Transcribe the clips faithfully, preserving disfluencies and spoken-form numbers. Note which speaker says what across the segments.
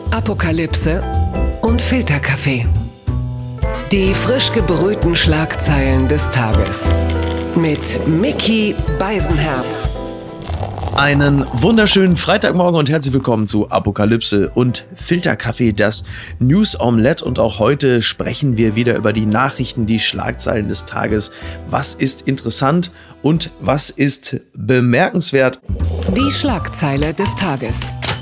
Speaker 1: Apokalypse und Filterkaffee. Die frisch gebrühten Schlagzeilen des Tages. Mit Micky Beisenherz.
Speaker 2: Einen wunderschönen Freitagmorgen und herzlich willkommen zu Apokalypse und Filterkaffee, das News Omelette. Und auch heute sprechen wir wieder über die Nachrichten, die Schlagzeilen des Tages. Was ist interessant und was ist bemerkenswert?
Speaker 1: Die Schlagzeile des Tages.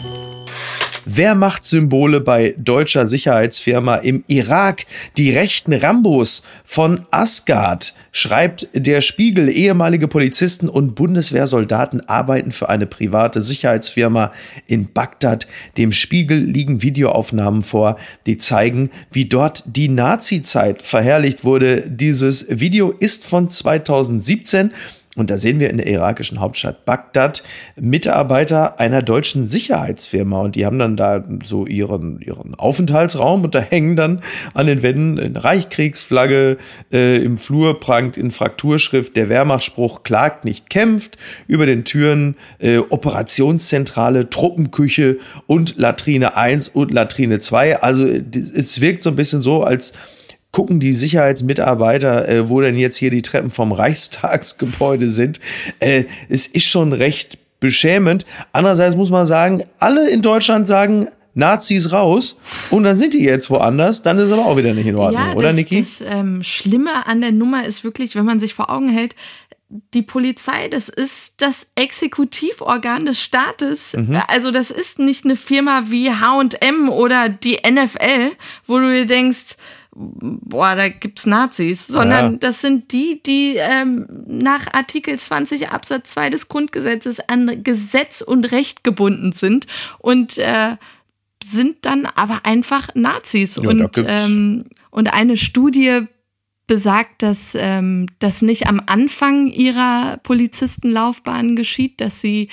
Speaker 2: Wer macht Symbole bei deutscher Sicherheitsfirma im Irak? Die rechten Rambos von Asgard, schreibt der Spiegel. Ehemalige Polizisten und Bundeswehrsoldaten arbeiten für eine private Sicherheitsfirma in Bagdad. Dem Spiegel liegen Videoaufnahmen vor, die zeigen, wie dort die Nazi-Zeit verherrlicht wurde. Dieses Video ist von zweitausendsiebzehn. Und da sehen wir in der irakischen Hauptstadt Bagdad Mitarbeiter einer deutschen Sicherheitsfirma. Und die haben dann da so ihren, ihren Aufenthaltsraum und da hängen dann an den Wänden eine Reichskriegsflagge. Äh, Im Flur prangt in Frakturschrift der Wehrmachtsspruch "Klagt nicht, kämpft". Über den Türen äh, Operationszentrale, Truppenküche und Latrine eins und Latrine zwei. Also es wirkt so ein bisschen so, als gucken die Sicherheitsmitarbeiter, äh, wo denn jetzt hier die Treppen vom Reichstagsgebäude sind. Äh, es ist schon recht beschämend. Andererseits muss man sagen, alle in Deutschland sagen, Nazis raus, und dann sind die jetzt woanders, dann ist aber auch wieder nicht in Ordnung,
Speaker 3: ja,
Speaker 2: oder
Speaker 3: das,
Speaker 2: Niki?
Speaker 3: Das ähm, Schlimme an der Nummer ist wirklich, wenn man sich vor Augen hält, die Polizei, das ist das Exekutivorgan des Staates. Mhm. Also das ist nicht eine Firma wie H und M oder die N F L, wo du dir denkst, boah, da gibt's Nazis, sondern ja. Das sind die, die ähm, nach Artikel zwanzig Absatz zwei des Grundgesetzes an Gesetz und Recht gebunden sind und äh, sind dann aber einfach Nazis.
Speaker 2: Ja,
Speaker 3: und, ähm, und eine Studie besagt, dass ähm, das nicht am Anfang ihrer Polizistenlaufbahn geschieht, dass sie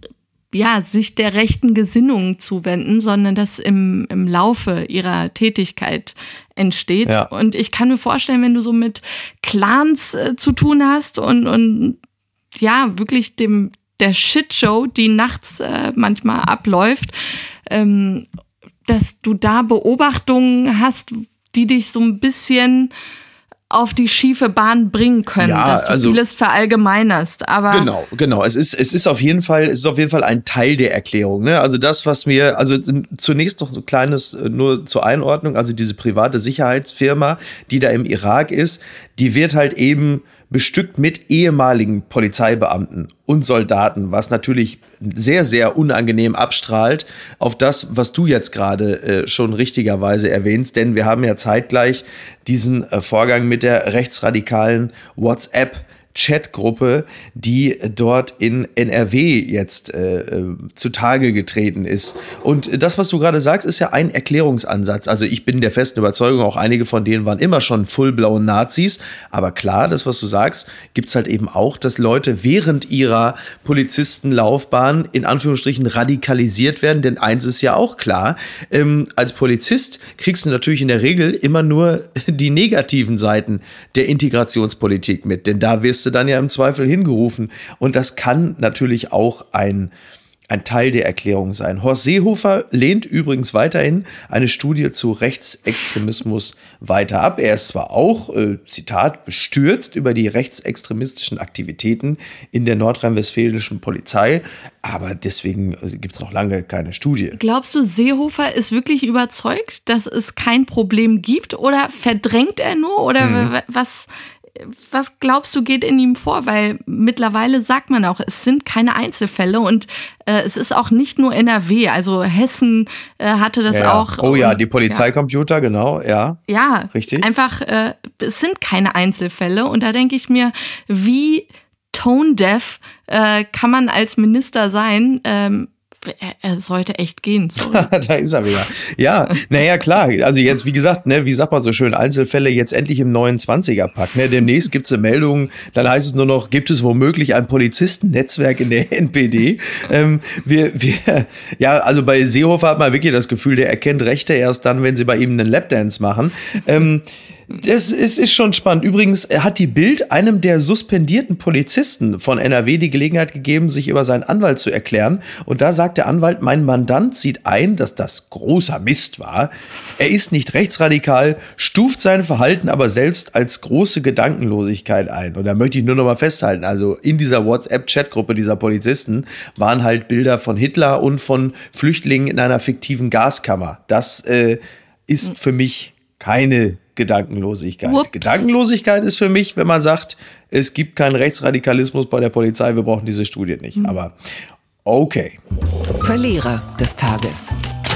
Speaker 3: ja, sich der rechten Gesinnung zuwenden, sondern das im, im Laufe ihrer Tätigkeit entsteht. Ja. Und ich kann mir vorstellen, wenn du so mit Clans äh, zu tun hast und, und ja, wirklich dem der Shitshow, die nachts äh, manchmal abläuft, ähm, dass du da Beobachtungen hast, die dich so ein bisschen auf die schiefe Bahn bringen können, ja, dass du also vieles verallgemeinerst. Aber
Speaker 2: genau, genau. Es ist, es ist auf jeden Fall, es ist auf jeden Fall ein Teil der Erklärung. Ne? Also das, was mir, also zunächst noch so ein kleines, nur zur Einordnung, also diese private Sicherheitsfirma, die da im Irak ist, die wird halt eben bestückt mit ehemaligen Polizeibeamten und Soldaten, was natürlich sehr, sehr unangenehm abstrahlt auf das, was du jetzt gerade äh, schon richtigerweise erwähnst. Denn wir haben ja zeitgleich diesen äh, Vorgang mit der rechtsradikalen WhatsApp Chatgruppe, die dort in N R W jetzt äh, zutage getreten ist. Und das, was du gerade sagst, ist ja ein Erklärungsansatz. Also ich bin der festen Überzeugung, auch einige von denen waren immer schon full-blown Nazis. Aber klar, das, was du sagst, gibt's halt eben auch, dass Leute während ihrer Polizistenlaufbahn in Anführungsstrichen radikalisiert werden. Denn eins ist ja auch klar, ähm, als Polizist kriegst du natürlich in der Regel immer nur die negativen Seiten der Integrationspolitik mit. Denn da wirst du dann ja im Zweifel hingerufen. Und das kann natürlich auch ein, ein Teil der Erklärung sein. Horst Seehofer lehnt übrigens weiterhin eine Studie zu Rechtsextremismus weiter ab. Er ist zwar auch, äh, Zitat, bestürzt über die rechtsextremistischen Aktivitäten in der nordrhein-westfälischen Polizei, aber deswegen gibt es noch lange keine Studie.
Speaker 3: Glaubst du, Seehofer ist wirklich überzeugt, dass es kein Problem gibt, oder verdrängt er nur, oder mhm. was... Was glaubst du, geht in ihm vor? Weil mittlerweile sagt man auch, es sind keine Einzelfälle und äh, es ist auch nicht nur N R W. Also Hessen äh, hatte das
Speaker 2: ja,
Speaker 3: auch.
Speaker 2: Oh ja,
Speaker 3: und,
Speaker 2: die Polizeicomputer, ja. Genau, ja.
Speaker 3: Ja,
Speaker 2: richtig.
Speaker 3: Einfach, äh, es sind keine Einzelfälle. Und da denke ich mir, wie tone-deaf äh, kann man als Minister sein? Ähm, Er sollte echt gehen.
Speaker 2: Da ist er wieder. Ja, naja, klar. Also jetzt, wie gesagt, ne, wie sagt man so schön, Einzelfälle jetzt endlich im neunundzwanziger-Pack. Ne? Demnächst gibt es eine Meldung, dann heißt es nur noch, gibt es womöglich ein Polizistennetzwerk in der N P D? ähm, wir, wir, ja, also bei Seehofer hat man wirklich das Gefühl, der erkennt Rechte erst dann, wenn sie bei ihm einen Lapdance machen. Ähm, Das ist, ist schon spannend. Übrigens hat die Bild einem der suspendierten Polizisten von N R W die Gelegenheit gegeben, sich über seinen Anwalt zu erklären. Und da sagt der Anwalt, mein Mandant sieht ein, dass das großer Mist war. Er ist nicht rechtsradikal, stuft sein Verhalten aber selbst als große Gedankenlosigkeit ein. Und da möchte ich nur noch mal festhalten, also in dieser WhatsApp-Chatgruppe dieser Polizisten waren halt Bilder von Hitler und von Flüchtlingen in einer fiktiven Gaskammer. Das äh, ist für mich keine Gedankenlosigkeit.
Speaker 3: Ups.
Speaker 2: Gedankenlosigkeit ist für mich, wenn man sagt, es gibt keinen Rechtsradikalismus bei der Polizei, wir brauchen diese Studie nicht. Mhm. Aber okay.
Speaker 1: Verlierer des Tages.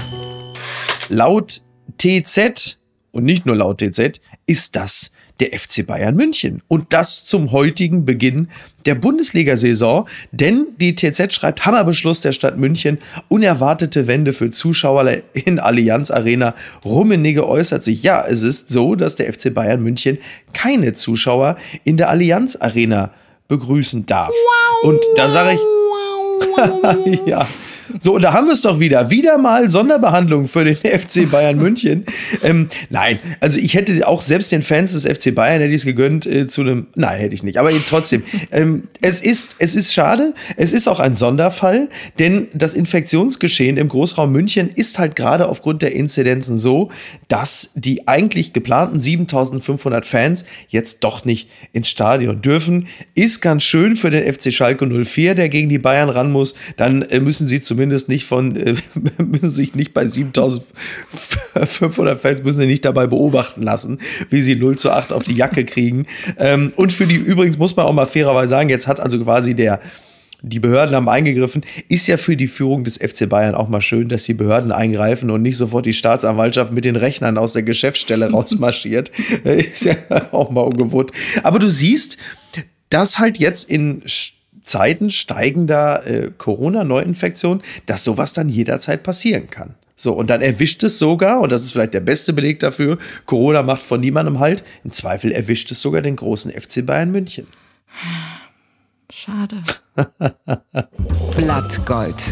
Speaker 2: Laut T Z und nicht nur laut T Z ist das der F C Bayern München. Und das zum heutigen Beginn der Bundesliga-Saison. Denn die T Z schreibt, Hammerbeschluss der Stadt München, unerwartete Wende für Zuschauer in Allianz Arena. Rummenigge äußert sich, ja, es ist so, dass der F C Bayern München keine Zuschauer in der Allianz Arena begrüßen darf. Wow, und da sage ich, wow, ja. So, und da haben wir es doch wieder. Wieder mal Sonderbehandlung für den F C Bayern München. Ähm, nein, also ich hätte auch selbst den Fans des F C Bayern hätte ich es gegönnt äh, zu einem, nein, hätte ich nicht. Aber eben trotzdem, ähm, es ist, es ist schade. Es ist auch ein Sonderfall, denn das Infektionsgeschehen im Großraum München ist halt gerade aufgrund der Inzidenzen so, dass die eigentlich geplanten siebentausendfünfhundert Fans jetzt doch nicht ins Stadion dürfen. Ist ganz schön für den F C Schalke null vier, der gegen die Bayern ran muss. Dann äh, müssen sie zumindest nicht von, äh, müssen sich nicht bei siebentausendfünfhundert Fans, müssen sie nicht dabei beobachten lassen, wie sie null zu acht auf die Jacke kriegen. Ähm, und für die, übrigens muss man auch mal fairerweise sagen, jetzt hat also quasi der, die Behörden haben eingegriffen, ist ja für die Führung des F C Bayern auch mal schön, dass die Behörden eingreifen und nicht sofort die Staatsanwaltschaft mit den Rechnern aus der Geschäftsstelle rausmarschiert. Ist ja auch mal ungewohnt. Aber du siehst, dass halt jetzt in Zeiten steigender äh, Corona-Neuinfektion, dass sowas dann jederzeit passieren kann. So, und dann erwischt es sogar, und das ist vielleicht der beste Beleg dafür, Corona macht von niemandem Halt, im Zweifel erwischt es sogar den großen F C Bayern München.
Speaker 3: Schade.
Speaker 1: Blattgold.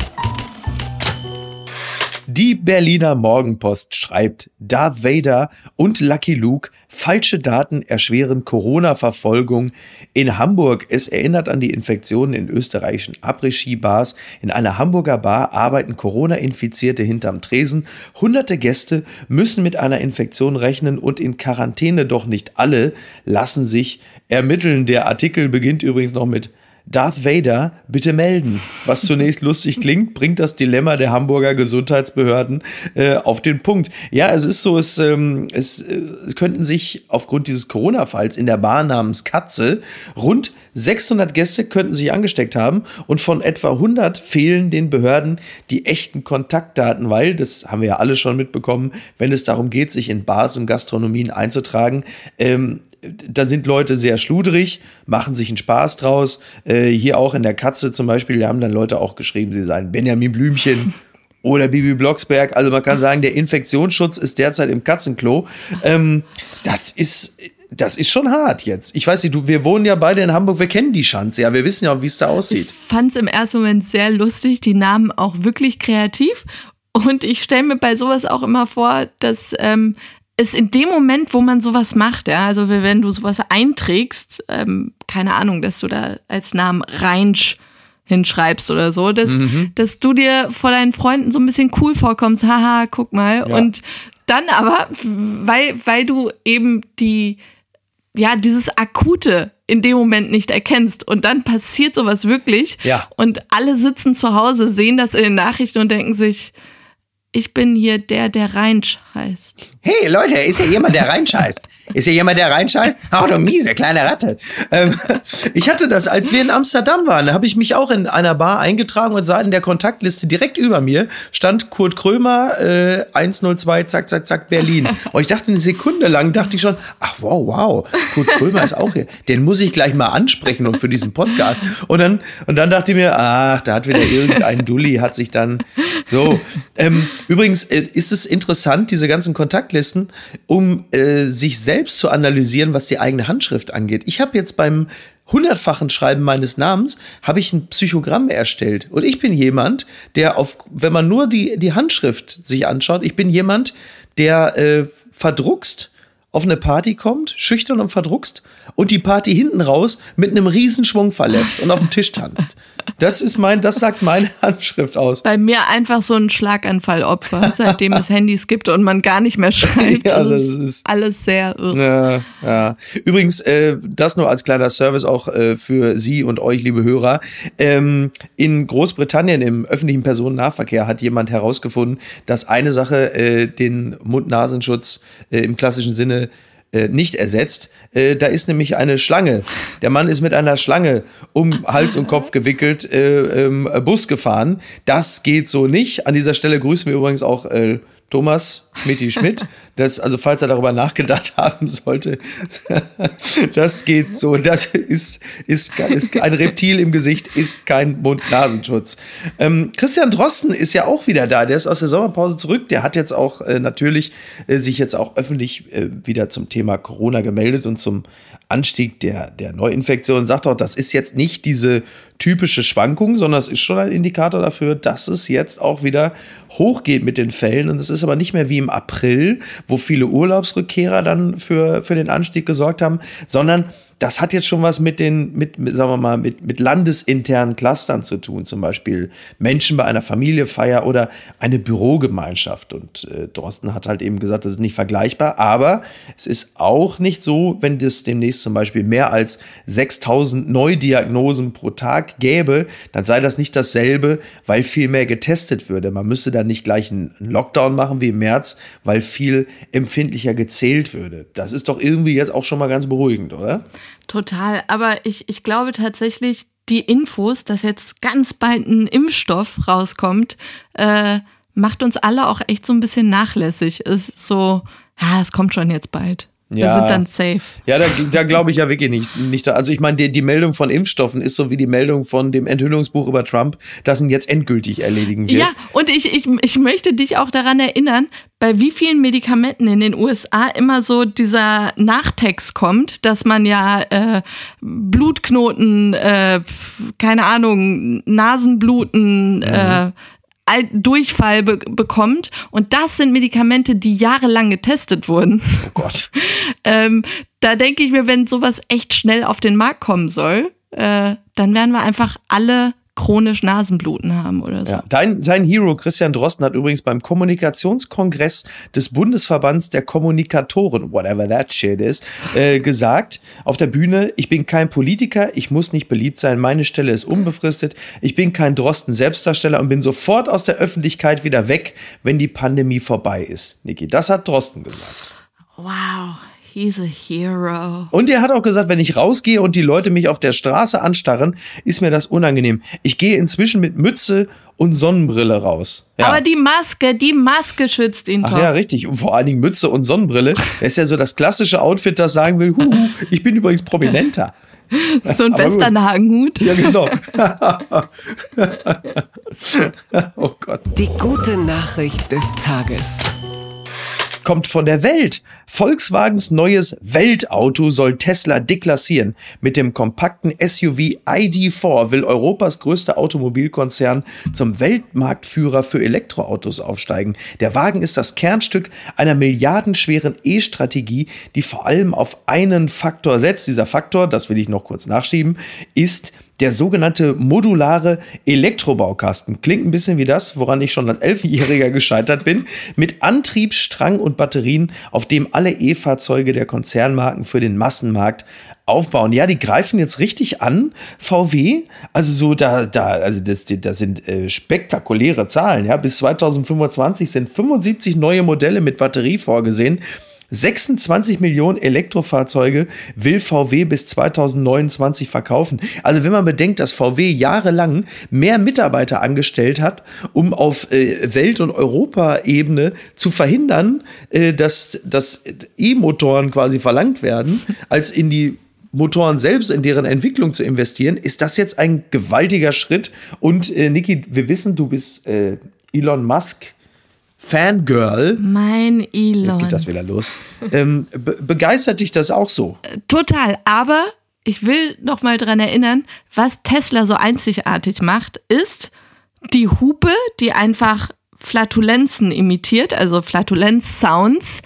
Speaker 2: Die Berliner Morgenpost schreibt, Darth Vader und Lucky Luke, falsche Daten erschweren Corona-Verfolgung in Hamburg. Es erinnert an die Infektionen in österreichischen Après-Ski-Bars. In einer Hamburger Bar arbeiten Corona-Infizierte hinterm Tresen. Hunderte Gäste müssen mit einer Infektion rechnen und in Quarantäne, doch nicht alle lassen sich ermitteln. Der Artikel beginnt übrigens noch mit Darth Vader, bitte melden. Was zunächst lustig klingt, bringt das Dilemma der Hamburger Gesundheitsbehörden äh, auf den Punkt. Ja, es ist so, es, ähm, es, äh, es könnten sich aufgrund dieses Corona-Falls in der Bar namens Katze rund sechshundert Gäste könnten sich angesteckt haben und von etwa hundert fehlen den Behörden die echten Kontaktdaten, weil, das haben wir ja alle schon mitbekommen, wenn es darum geht, sich in Bars und Gastronomien einzutragen, ähm, da sind Leute sehr schludrig, machen sich einen Spaß draus. Äh, hier auch in der Katze zum Beispiel, da haben dann Leute auch geschrieben, sie seien Benjamin Blümchen oder Bibi Blocksberg. Also man kann sagen, der Infektionsschutz ist derzeit im Katzenklo. Ähm, das ist... Das ist schon hart jetzt. Ich weiß nicht, du, wir wohnen ja beide in Hamburg, wir kennen die Schanze, ja, wir wissen ja auch, wie es da aussieht.
Speaker 3: Ich fand es im ersten Moment sehr lustig, die Namen auch wirklich kreativ. Und ich stelle mir bei sowas auch immer vor, dass ähm, es in dem Moment, wo man sowas macht, ja, also wenn du sowas einträgst, ähm, keine Ahnung, dass du da als Namen Reinsch hinschreibst oder so, dass, mhm. dass du dir vor deinen Freunden so ein bisschen cool vorkommst, haha, guck mal. Ja. Und dann aber, weil, weil du eben die ja, dieses Akute in dem Moment nicht erkennst und dann passiert sowas wirklich
Speaker 2: ja.
Speaker 3: Und alle sitzen zu Hause, sehen das in den Nachrichten und denken sich, ich bin hier der, der Reinsch heißt.
Speaker 2: Hey Leute, ist hier jemand, der Reinsch heißt? Ist hier jemand, der reinscheißt? Ach du miese, kleine Ratte. Ähm, ich hatte das, als wir in Amsterdam waren, da habe ich mich auch in einer Bar eingetragen und sah in der Kontaktliste direkt über mir stand Kurt Krömer, äh, eins null zwei, zack, zack, zack, Berlin. Und ich dachte eine Sekunde lang, dachte ich schon, ach wow, wow, Kurt Krömer ist auch hier. Den muss ich gleich mal ansprechen und für diesen Podcast. Und dann, und dann dachte ich mir, ach, da hat wieder irgendein Dulli, hat sich dann so. Ähm, übrigens äh, ist es interessant, diese ganzen Kontaktlisten, um äh, sich selbst zu analysieren, was die eigene Handschrift angeht. Ich habe jetzt beim hundertfachen Schreiben meines Namens habe ich ein Psychogramm erstellt. Und ich bin jemand, der auf, wenn man nur die, die Handschrift sich anschaut, ich bin jemand, der äh, verdruckst auf eine Party kommt, schüchtern und verdruckst und die Party hinten raus mit einem Riesenschwung verlässt und auf dem Tisch tanzt. Das ist mein, das sagt meine Handschrift aus.
Speaker 3: Bei mir einfach so ein Schlaganfallopfer, seitdem es Handys gibt und man gar nicht mehr schreibt.
Speaker 2: Ja,
Speaker 3: also
Speaker 2: das
Speaker 3: ist,
Speaker 2: ist
Speaker 3: alles sehr irre.
Speaker 2: Ja, ja. Übrigens, äh, das nur als kleiner Service auch äh, für Sie und euch, liebe Hörer. Ähm, in Großbritannien im öffentlichen Personennahverkehr hat jemand herausgefunden, dass eine Sache äh, den Mund-Nasenschutz äh, im klassischen Sinne äh, nicht ersetzt. Äh, da ist nämlich eine Schlange. Der Mann ist mit einer Schlange um Hals und Kopf gewickelt äh, ähm, Bus gefahren. Das geht so nicht. An dieser Stelle grüßen wir übrigens auch äh, Thomas Schmidt-Schmidt, das, also falls er darüber nachgedacht haben sollte, das geht so, das ist, ist, ist ein Reptil im Gesicht, ist kein Mund-Nasenschutz. Ähm, Christian Drosten ist ja auch wieder da, der ist aus der Sommerpause zurück, der hat jetzt auch äh, natürlich äh, sich jetzt auch öffentlich äh, wieder zum Thema Corona gemeldet und zum Anstieg der, der Neuinfektion, sagt auch, das ist jetzt nicht diese typische Schwankung, sondern es ist schon ein Indikator dafür, dass es jetzt auch wieder hochgeht mit den Fällen. Und es ist aber nicht mehr wie im April, wo viele Urlaubsrückkehrer dann für, für den Anstieg gesorgt haben, sondern das hat jetzt schon was mit den, mit, mit, sagen wir mal, mit, mit landesinternen Clustern zu tun. Zum Beispiel Menschen bei einer Familienfeier oder eine Bürogemeinschaft. Und äh, Drosten hat halt eben gesagt, das ist nicht vergleichbar. Aber es ist auch nicht so, wenn es demnächst zum Beispiel mehr als sechstausend Neudiagnosen pro Tag gäbe, dann sei das nicht dasselbe, weil viel mehr getestet würde. Man müsste dann nicht gleich einen Lockdown machen wie im März, weil viel empfindlicher gezählt würde. Das ist doch irgendwie jetzt auch schon mal ganz beruhigend, oder?
Speaker 3: Total, aber ich, ich glaube tatsächlich, die Infos, dass jetzt ganz bald ein Impfstoff rauskommt, äh, macht uns alle auch echt so ein bisschen nachlässig. Ist so, ja, es kommt schon jetzt bald. Wir
Speaker 2: Ja.
Speaker 3: sind dann safe.
Speaker 2: Ja, da, da glaube ich ja wirklich nicht. nicht also ich meine, die, die Meldung von Impfstoffen ist so wie die Meldung von dem Enthüllungsbuch über Trump, das ihn jetzt endgültig erledigen wird.
Speaker 3: Ja, und ich, ich, ich möchte dich auch daran erinnern, bei wie vielen Medikamenten in den U S A immer so dieser Nachtext kommt, dass man ja äh, Blutknoten, äh, keine Ahnung, Nasenbluten, mhm. äh, Durchfall be- bekommt. Und das sind Medikamente, die jahrelang getestet wurden.
Speaker 2: Oh Gott.
Speaker 3: ähm, da denke ich mir, wenn sowas echt schnell auf den Markt kommen soll, äh, dann werden wir einfach alle chronisch Nasenbluten haben oder so.
Speaker 2: Ja, dein, dein Hero Christian Drosten hat übrigens beim Kommunikationskongress des Bundesverbands der Kommunikatoren, whatever that shit is, äh, gesagt auf der Bühne, ich bin kein Politiker, ich muss nicht beliebt sein, meine Stelle ist unbefristet, ich bin kein Drosten-Selbstdarsteller und bin sofort aus der Öffentlichkeit wieder weg, wenn die Pandemie vorbei ist. Niki, das hat Drosten gesagt.
Speaker 3: Wow. He's a hero.
Speaker 2: Und er hat auch gesagt, wenn ich rausgehe und die Leute mich auf der Straße anstarren, ist mir das unangenehm. Ich gehe inzwischen mit Mütze und Sonnenbrille raus. Ja.
Speaker 3: Aber die Maske, die Maske schützt ihn
Speaker 2: Ach
Speaker 3: doch.
Speaker 2: ja, richtig. Und vor allen Dingen Mütze und Sonnenbrille. Das ist ja so das klassische Outfit, das sagen will, huhu, ich bin übrigens prominenter.
Speaker 3: So ein Westernhagen-Hut.
Speaker 2: Ja, genau. Oh Gott.
Speaker 1: Die gute Nachricht des Tages.
Speaker 2: Kommt von der Welt. Volkswagens neues Weltauto soll Tesla deklassieren. Mit dem kompakten S U V I D vier will Europas größter Automobilkonzern zum Weltmarktführer für Elektroautos aufsteigen. Der Wagen ist das Kernstück einer milliardenschweren E-Strategie, die vor allem auf einen Faktor setzt. Dieser Faktor, das will ich noch kurz nachschieben, ist der sogenannte modulare Elektrobaukasten. Klingt ein bisschen wie das, woran ich schon als Elfjähriger gescheitert bin. Mit Antrieb, Strang und Batterien, auf dem alle E-Fahrzeuge der Konzernmarken für den Massenmarkt aufbauen. Ja, die greifen jetzt richtig an, V W. Also so da, da, also das, das sind äh, spektakuläre Zahlen. Ja, bis zweitausendfünfundzwanzig sind fünfundsiebzig neue Modelle mit Batterie vorgesehen. sechsundzwanzig Millionen Elektrofahrzeuge will V W bis zweitausendneunundzwanzig verkaufen. Also wenn man bedenkt, dass V W jahrelang mehr Mitarbeiter angestellt hat, um auf äh, Welt- und Europaebene zu verhindern, äh, dass, dass E-Motoren quasi verlangt werden, als in die Motoren selbst, in deren Entwicklung zu investieren, ist das jetzt ein gewaltiger Schritt. Und äh, Niki, wir wissen, du bist äh, Elon Musk Fangirl.
Speaker 3: Mein Elon.
Speaker 2: Jetzt geht das wieder los. ähm, be- begeistert dich das auch so?
Speaker 3: Total, aber ich will noch mal dran erinnern, was Tesla so einzigartig macht, ist die Hupe, die einfach Flatulenzen imitiert, also Flatulenz-Sounds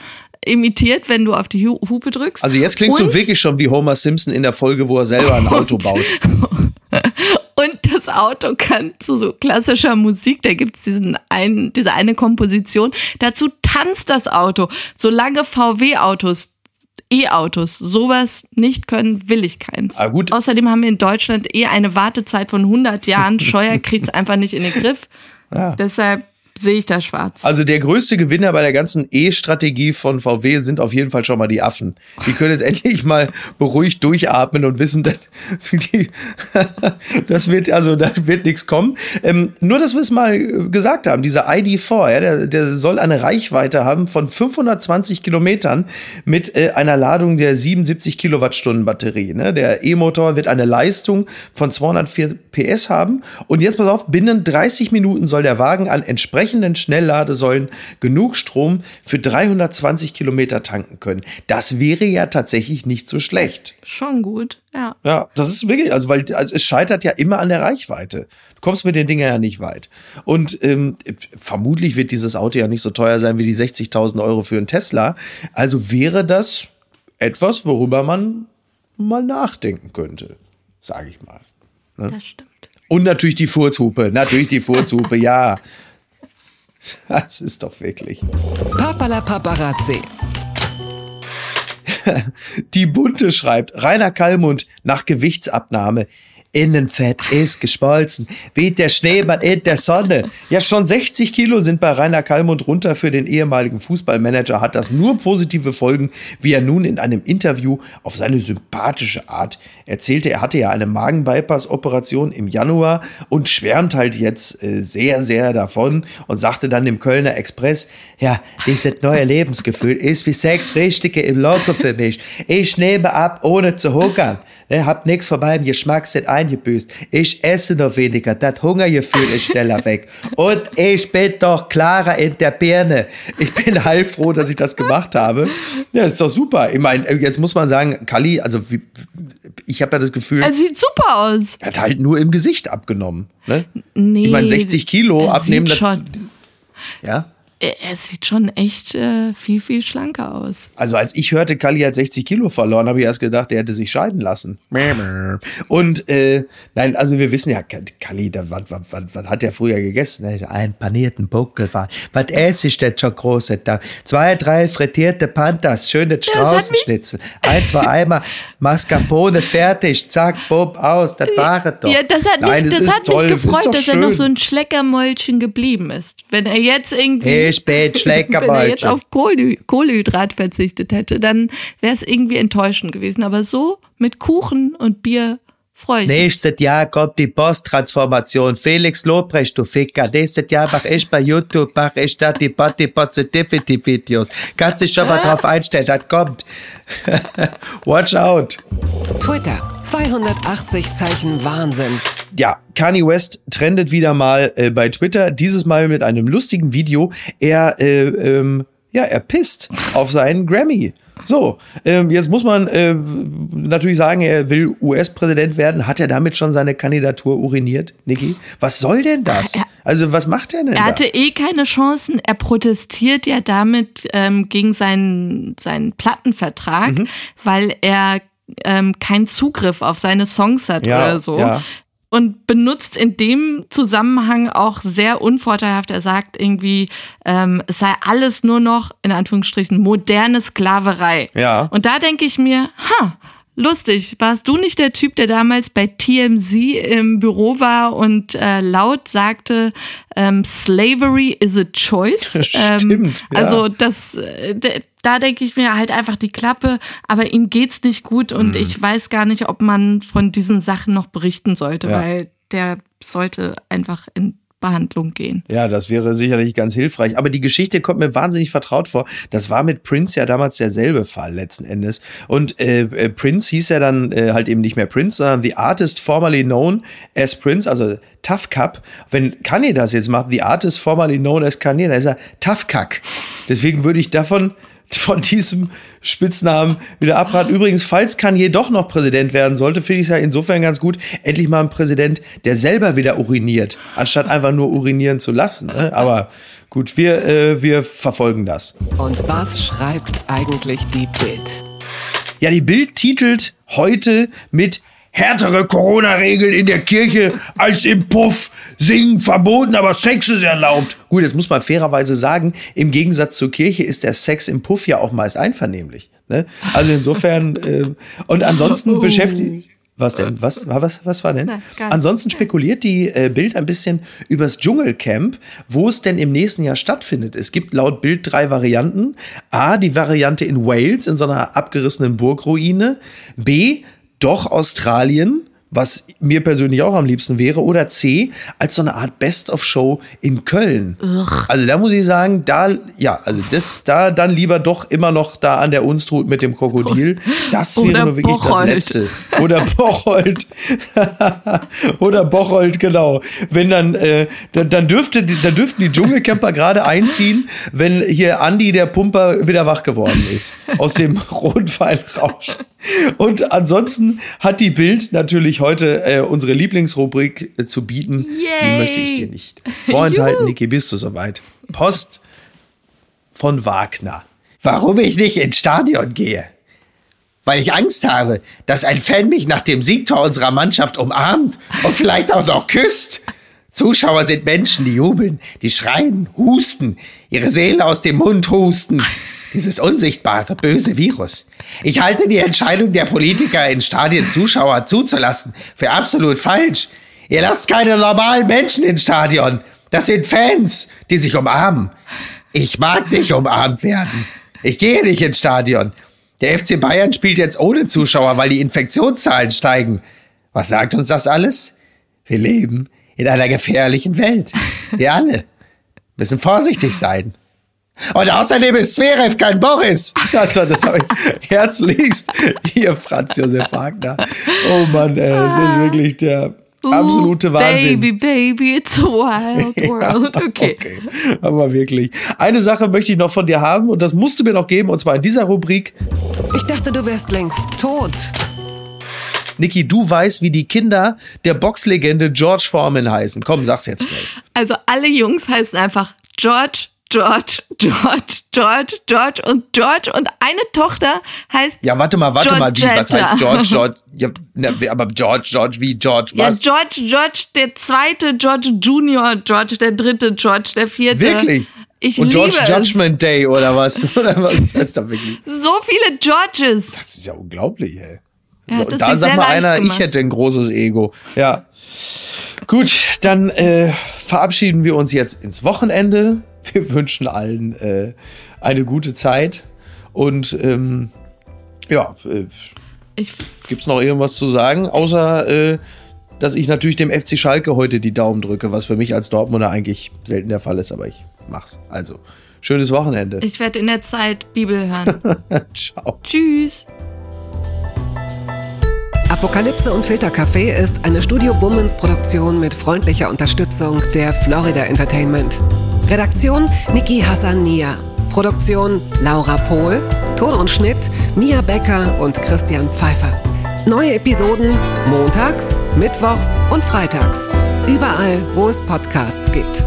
Speaker 3: imitiert, wenn du auf die Hupe drückst.
Speaker 2: Also jetzt klingst und, du wirklich schon wie Homer Simpson in der Folge, wo er selber ein Auto baut.
Speaker 3: Und das Auto kann zu so klassischer Musik, da gibt es diesen einen, diese eine Komposition, dazu tanzt das Auto. Solange V W-Autos, E-Autos sowas nicht können, will ich keins.
Speaker 2: Ah, gut.
Speaker 3: Außerdem haben wir in Deutschland eh eine Wartezeit von hundert Jahren. Scheuer kriegt es einfach nicht in den Griff. Ja. Deshalb sehe ich da schwarz.
Speaker 2: Also der größte Gewinner bei der ganzen E-Strategie von V W sind auf jeden Fall schon mal die Affen. Die können jetzt endlich mal beruhigt durchatmen und wissen, dass die, das wird, also da wird nichts kommen. Ähm, nur, dass wir es mal gesagt haben, dieser I D vier, ja, der, der soll eine Reichweite haben von fünfhundertzwanzig Kilometern mit äh, einer Ladung der siebenundsiebzig Kilowattstunden Batterie. Ne? Der E-Motor wird eine Leistung von zweihundertvier P S haben. Und jetzt pass auf, binnen dreißig Minuten soll der Wagen an entsprechenden Schnellladesäulen genug Strom für dreihundertzwanzig Kilometer tanken können. Das wäre ja tatsächlich nicht so schlecht.
Speaker 3: Schon gut, ja.
Speaker 2: Ja, das ist wirklich, also weil also es scheitert ja immer an der Reichweite. Du kommst mit den Dingen ja nicht weit. Und ähm, vermutlich wird dieses Auto ja nicht so teuer sein wie die sechzigtausend Euro für einen Tesla. Also wäre das etwas, worüber man mal nachdenken könnte, sage ich mal. Ne?
Speaker 3: Das stimmt.
Speaker 2: Und natürlich die Furzhupe, natürlich die Furzhupe, ja. Das ist doch wirklich.
Speaker 1: Papala Paparazzi.
Speaker 2: Die Bunte schreibt, Rainer Kallmund nach Gewichtsabnahme. Innenfett ist geschmolzen, wie der Schneemann in der Sonne. Ja, schon sechzig Kilo sind bei Rainer Kallmund runter. Für den ehemaligen Fußballmanager hat das nur positive Folgen, wie er nun in einem Interview auf seine sympathische Art erzählte. Er hatte ja eine Magen-Bypass-Operation im Januar und schwärmt halt jetzt äh, sehr, sehr davon und sagte dann im Kölner Express, ja, dieses neue Lebensgefühl ist wie sechs Richtige im Lotto für mich. Ich nehme ab, ohne zu hungern. Ne, hab nichts von meinem Geschmackssinn eingebüßt. Ich esse noch weniger. Das Hungergefühl ist schneller weg. Und ich bin doch klarer in der Birne. Ich bin heilfroh, dass ich das gemacht habe. Ja, ist doch super. Ich meine, jetzt muss man sagen, Kalli, also wie, ich habe ja das Gefühl,
Speaker 3: er sieht super aus.
Speaker 2: Er hat halt nur im Gesicht abgenommen. Ne?
Speaker 3: Nee,
Speaker 2: ich meine, sechzig Kilo abnehmen.
Speaker 3: Sieht schon.
Speaker 2: Ja.
Speaker 3: Er sieht schon echt äh, viel, viel schlanker aus.
Speaker 2: Also als ich hörte, Kalli hat sechzig Kilo verloren, habe ich erst gedacht, er hätte sich scheiden lassen. Und äh, nein, also wir wissen ja, Kalli, was, was, was, was hat der früher gegessen? Einen panierten Buckel. Was esse ich denn schon groß? Da? Zwei, drei frittierte Pantas, schöne Straußenschnitzel. Ein, zwei Eimer Mascarpone, fertig, zack, bob, aus, das war es doch.
Speaker 3: Ja, das hat,
Speaker 2: nein,
Speaker 3: mich, das hat mich gefreut, dass schön. er noch so ein Schleckermäulchen geblieben ist. Wenn er jetzt irgendwie...
Speaker 2: Hey, spät,
Speaker 3: Wenn er jetzt auf Kohlenhy- Kohlehydrat verzichtet hätte, dann wäre es irgendwie enttäuschend gewesen. Aber so mit Kuchen und Bier freue ich mich.
Speaker 2: Nächstes Jahr kommt die Posttransformation. Felix Lobrecht, du Ficker. Nächstes Jahr mache ich bei YouTube, mache ich da die Body Positivity Videos. Kannst dich schon mal drauf einstellen, das kommt. Watch out.
Speaker 1: Twitter, zweihundertachtzig Zeichen Wahnsinn.
Speaker 2: Ja, Kanye West trendet wieder mal äh, bei Twitter, dieses Mal mit einem lustigen Video. Er, äh, ähm, ja, er pisst auf seinen Grammy. So, ähm, jetzt muss man äh, natürlich sagen, er will U S-Präsident werden. Hat er damit schon seine Kandidatur uriniert, Niki? Was soll denn das?
Speaker 3: Er,
Speaker 2: also, was macht er denn
Speaker 3: Er
Speaker 2: da?
Speaker 3: hatte eh keine Chancen. Er protestiert ja damit ähm, gegen seinen, seinen Plattenvertrag, mhm. weil er ähm, keinen Zugriff auf seine Songs hat
Speaker 2: ja,
Speaker 3: oder so.
Speaker 2: Ja.
Speaker 3: Und benutzt in dem Zusammenhang auch sehr unvorteilhaft. Er sagt irgendwie, ähm, es sei alles nur noch, in Anführungsstrichen, moderne Sklaverei.
Speaker 2: Ja.
Speaker 3: Und da denke ich mir, ha, lustig, warst du nicht der Typ, der damals bei T M Z im Büro war und äh, laut sagte, ähm, Slavery is a choice?
Speaker 2: Stimmt,
Speaker 3: ähm,
Speaker 2: ja.
Speaker 3: Also das, d- da denke ich mir halt einfach die Klappe, aber ihm geht's nicht gut und mhm. ich weiß gar nicht, ob man von diesen Sachen noch berichten sollte,
Speaker 2: ja.
Speaker 3: weil der sollte einfach in Behandlung gehen.
Speaker 2: Ja, das wäre sicherlich ganz hilfreich. Aber die Geschichte kommt mir wahnsinnig vertraut vor. Das war mit Prince ja damals derselbe Fall letzten Endes. Und äh, äh, Prince hieß ja dann äh, halt eben nicht mehr Prince, sondern The Artist Formerly Known as Prince, also Tough Cup. Wenn Kanye das jetzt macht, The Artist Formerly Known as Kanye, dann ist er Tough Cuck. Deswegen würde ich davon von diesem Spitznamen wieder abraten. Übrigens, falls Kanye doch noch Präsident werden sollte, finde ich es ja insofern ganz gut. Endlich mal ein Präsident, der selber wieder uriniert, anstatt einfach nur urinieren zu lassen. Ne? Aber gut, wir, äh, wir verfolgen das.
Speaker 1: Und was schreibt eigentlich die Bild?
Speaker 2: Ja, die Bild titelt heute mit härtere Corona-Regeln in der Kirche als im Puff. Singen verboten, aber Sex ist erlaubt. Gut, jetzt muss man fairerweise sagen, im Gegensatz zur Kirche ist der Sex im Puff ja auch meist einvernehmlich. Ne? Also insofern, äh, und ansonsten
Speaker 3: oh.
Speaker 2: beschäftigt... Was denn? Was, was, was war denn?
Speaker 3: Nein,
Speaker 2: Ansonsten spekuliert die äh, Bild ein bisschen übers Dschungelcamp, wo es denn im nächsten Jahr stattfindet. Es gibt laut Bild drei Varianten. A, die Variante in Wales, in so einer abgerissenen Burgruine. B, doch Australien, was mir persönlich auch am liebsten wäre. Oder C, als so eine Art Best-of-Show in Köln. Ugh. Also da muss ich sagen, da, ja, also das, da dann lieber doch immer noch da an der Unstrut mit dem Krokodil. Das wäre
Speaker 3: Oder
Speaker 2: nur wirklich
Speaker 3: Bocholt.
Speaker 2: das Letzte. Oder Bocholt. Oder Bocholt, genau. Wenn dann, äh, dann, dann, dürfte, dann dürften die Dschungelcamper gerade einziehen, wenn hier Andi, der Pumper, wieder wach geworden ist. Aus dem Rotweinrausch. Und ansonsten hat die Bild natürlich heute äh, unsere Lieblingsrubrik äh, zu bieten.
Speaker 3: Yay.
Speaker 2: Die möchte ich dir nicht vorenthalten. Niki, bist du soweit? Post von Wagner. Warum ich nicht ins Stadion gehe? Weil ich Angst habe, dass ein Fan mich nach dem Siegtor unserer Mannschaft umarmt und vielleicht auch noch küsst. Zuschauer sind Menschen, die jubeln, die schreien, husten, ihre Seele aus dem Mund husten. Dieses unsichtbare, böse Virus. Ich halte die Entscheidung der Politiker, in Stadien Zuschauer zuzulassen, für absolut falsch. Ihr lasst keine normalen Menschen ins Stadion. Das sind Fans, die sich umarmen. Ich mag nicht umarmt werden. Ich gehe nicht ins Stadion. Der F C Bayern spielt jetzt ohne Zuschauer, weil die Infektionszahlen steigen. Was sagt uns das alles? Wir leben in einer gefährlichen Welt. Wir alle müssen vorsichtig sein. Und außerdem ist Zverev kein Boris. Also, das habe ich herzlichst. Hier, Franz Josef Wagner. Oh Mann, ey, es ist wirklich der absolute Wahnsinn.
Speaker 3: Baby, baby, it's a wild world. Okay.
Speaker 2: okay. Aber wirklich. Eine Sache möchte ich noch von dir haben und das musst du mir noch geben, und zwar in dieser Rubrik.
Speaker 1: Ich dachte, du wärst längst tot.
Speaker 2: Niki, du weißt, wie die Kinder der Boxlegende George Foreman heißen. Komm, sag's jetzt schnell.
Speaker 3: Also alle Jungs heißen einfach George, George, George, George, George und George und eine Tochter heißt
Speaker 2: Ja, warte mal, warte mal, wie, was
Speaker 3: Georgetta.
Speaker 2: heißt George, George? Ja, na, aber George, George, wie George, was?
Speaker 3: Ja, George, George, der zweite, George Junior, George, der dritte, George, der vierte.
Speaker 2: Wirklich?
Speaker 3: Ich
Speaker 2: und George
Speaker 3: liebe
Speaker 2: Judgment
Speaker 3: es.
Speaker 2: Day oder was? Oder was ist das da wirklich?
Speaker 3: So viele Georges.
Speaker 2: Das ist ja unglaublich, ey.
Speaker 3: Er hat
Speaker 2: So,
Speaker 3: es
Speaker 2: da
Speaker 3: sich
Speaker 2: sag
Speaker 3: sehr
Speaker 2: mal
Speaker 3: leicht
Speaker 2: einer,
Speaker 3: gemacht.
Speaker 2: ich hätte ein großes Ego. Ja. Gut, dann äh, verabschieden wir uns jetzt ins Wochenende. Wir wünschen allen äh, eine gute Zeit. Und ähm, ja, äh,
Speaker 3: Ich,
Speaker 2: gibt's noch irgendwas zu sagen? Außer, äh, dass ich natürlich dem F C Schalke heute die Daumen drücke, was für mich als Dortmunder eigentlich selten der Fall ist, aber ich mach's. Also, schönes Wochenende.
Speaker 3: ich werde in der Zeit Bibel hören.
Speaker 2: Ciao.
Speaker 3: Tschüss.
Speaker 1: Apokalypse und Filtercafé ist eine Studio Bummens Produktion mit freundlicher Unterstützung der Florida Entertainment. Redaktion Niki Hassania. Produktion Laura Pohl. Ton und Schnitt Mia Becker und Christian Pfeiffer. Neue Episoden montags, mittwochs und freitags. Überall, wo es Podcasts gibt.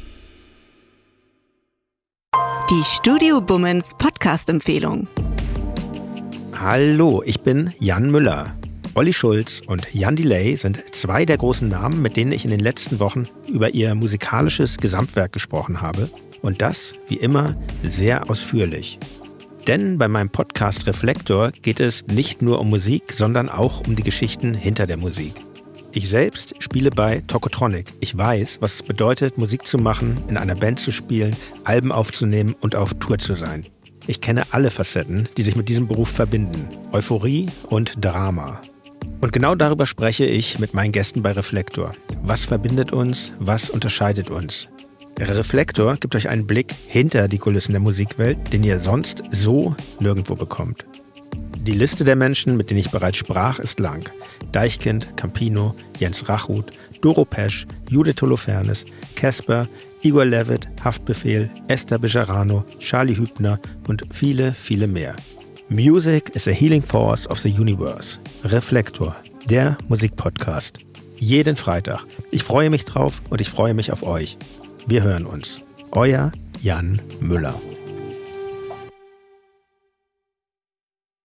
Speaker 4: Die Studio Bummens Podcast-Empfehlung.
Speaker 5: Hallo, ich bin Jan Müller. Olli Schulz und Jan Delay sind zwei der großen Namen, mit denen ich in den letzten Wochen über ihr musikalisches Gesamtwerk gesprochen habe. Und das, wie immer, sehr ausführlich. Denn bei meinem Podcast Reflektor geht es nicht nur um Musik, sondern auch um die Geschichten hinter der Musik. Ich selbst spiele bei Tokotronic. Ich weiß, was es bedeutet, Musik zu machen, in einer Band zu spielen, Alben aufzunehmen und auf Tour zu sein. Ich kenne alle Facetten, die sich mit diesem Beruf verbinden. Euphorie und Drama. Und genau darüber spreche ich mit meinen Gästen bei Reflektor. Was verbindet uns? Was unterscheidet uns? Der Reflektor gibt euch einen Blick hinter die Kulissen der Musikwelt, den ihr sonst so nirgendwo bekommt. Die Liste der Menschen, mit denen ich bereits sprach, ist lang. Deichkind, Campino, Jens Rachut, Doro Pesch, Judith Holofernes, Casper, Igor Levit, Haftbefehl, Esther Bejarano, Charlie Hübner und viele, viele mehr. Music is a healing force of the universe. Reflektor, der Musikpodcast. Jeden Freitag. Ich freue mich drauf und ich freue mich auf euch. Wir hören uns. Euer Jan Müller.